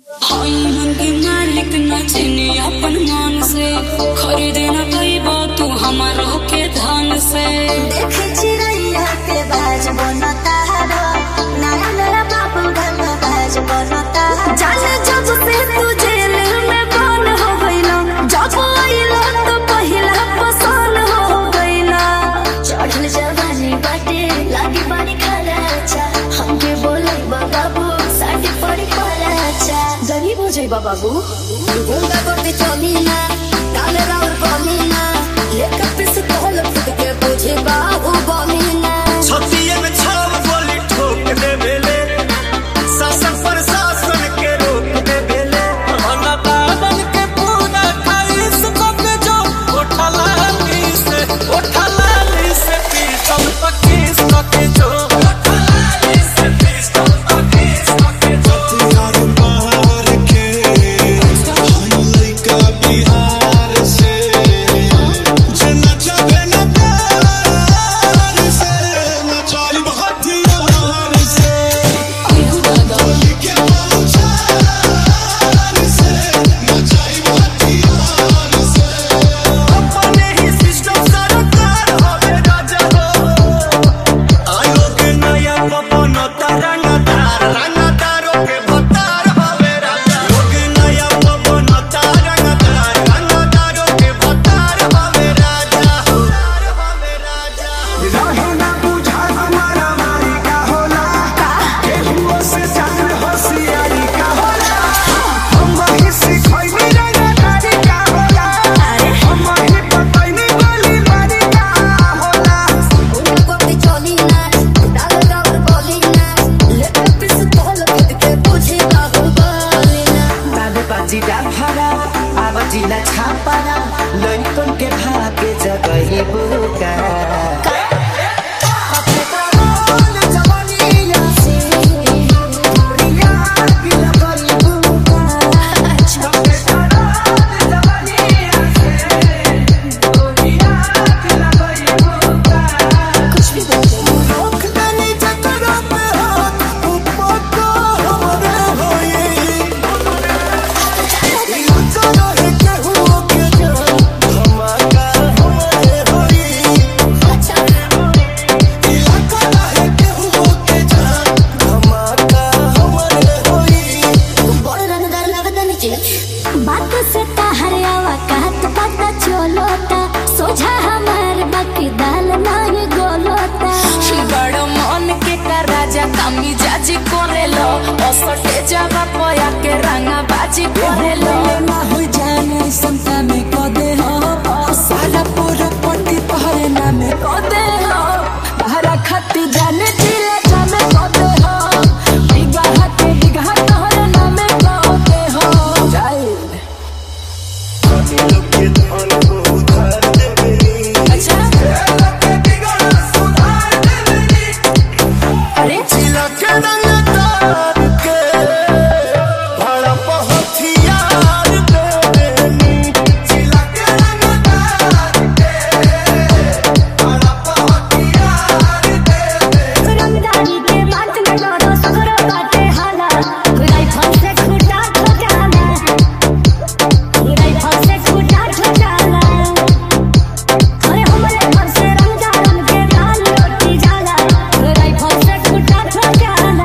मालिक न चिनी अपन मान से खरीदे न पैबा तू हमारो के धन से। देखे चिड़ैया के बाज बनता नया नया बाबू घर में बाज बनता। जाने जब से तू जेल में बंद हो गईला, जब आइला तो पहिला पसंद हो गईला। चढ़ल जवानी बाटे लागी पानी खाला अच्छा, हमके बोले बाबू साटी पड़ी खाला अच्छा। गरीब हो जाइबा बाबू गुंडा करते चमीना डाले राउर बमीना लेकर पिस्तौल खुद के बुझे बाबू बमीना। छतिये में छाव गोली ठोक दे बेले, शासन प्रशासन के रोक दे बेले। अनता बन के पूरा खाइस के जो उठा लाली से पिस्तौल पकीस के जो उठा लाली से पिस्तौल पकीस के जो। यार बाहर के हाय लइका बिहार से जना जावे न प्यार से न चाल बहुत यार से गोली के बाजार से न चाल बहुत यार से। अपने ही सिस्टम सरकार होवे राजा हो, आयो के नया पवन रंगदारों के भतार होवे राजा। लोग नया पवन रंगदारों के भतार होवे राजा हो। रहे ना बुझा हमारा मारी का होला, केहुओ से जान होशियारी का होला। हम वही सिखैनी रंगदारी का होला, हम वही बतैनी गोली मारी का होला। उनको भी चोली ना डाल राउर बमीना लेकर पिस्तौल खुद के बुझे बाबू बमीना। बाबे बाजी डाफारा आवाजी ना छापारा लइकन के भागे जगही बुका। अपने करोल जवानिया से गोरिया की लगरी बुका। अपने करोल जवानिया से गोरिया की लगरी बुका। कुछ भी बोलते रोक देनी चक्करों पे हाथ ऊपर को हमरे होई। इलाका रहे केहुओ के जान धमाका हमरे होई। इलाका रहे केहुओ के जान धमाका हमरे होई। बड़ रंगदार लगता नीचे बात से हरियावा कहत पता चलोता सोझा हमार बाकी दाल नहीं गोलोता। बड़ मन के का राजा कामी जाजी करेलो, असटे जावा पया के रंगा बाजी करेलो। ना हो जाने संता में कदे हो सारा पूरा पट्टी पहरे ना में कदे हो हरा खत्ती जाने दिले जामे कदे हो, बिगहा के बिगहा तोहरे नामे कदे हो। जाए लोग के धन को उधार देबेनी, अच्छा लोग के बिगड़ सुधार देबेनी। अरे जिला के रंगदार के भड़प हथियार देबेनी। जिला के रंगदार के भड़प हथियार देबेनी। रंगदारी के बात में डरो सगरो बाटे हाला, राइफल से खूटा ठोकाला, राइफल से खूटा ठोकाला। अरे हमरे घर से रंगदारन के दाल रोटी जाला, राइफल से खूटा ठोकाला।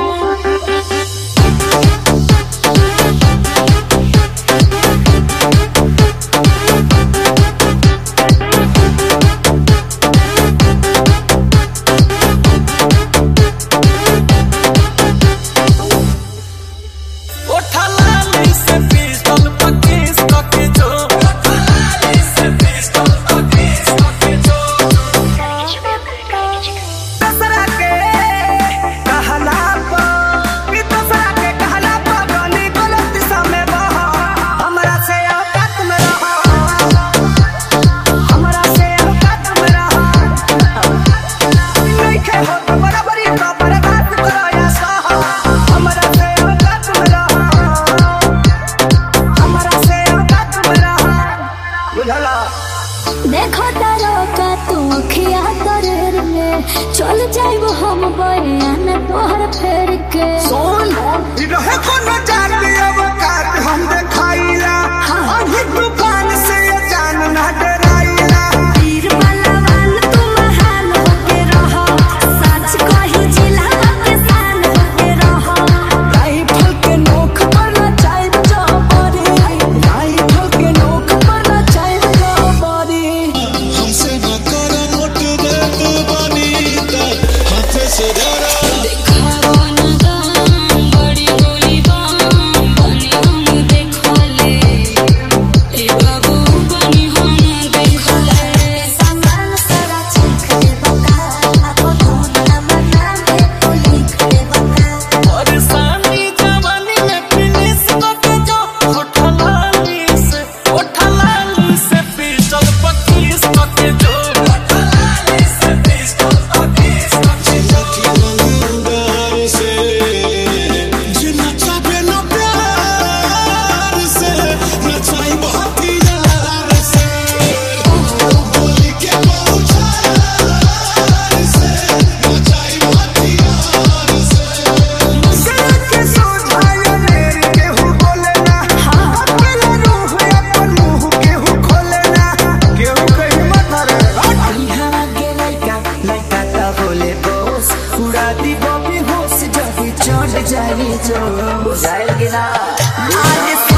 उठा लाली से पिस्तौल पकीस के जो उठा लाली से पिस्तौल पकीस के जो। दसरा के कहला पर दसरा के कहला पर गली गलत समय बहा। हमरा से औकात में रहा, हमरा से औकात में रहा। नहीं खे हो तो बराबरी तो बर्बाद करो या सहा। हमरा से औकात में रहा, हमरा से औकात में रहा। बुझला देखो तारो का तू खिया तोरे में चल जाइबो हम बयान तोहर फेर के। सोन रहे को न जाने अब जो जाएगी ना आज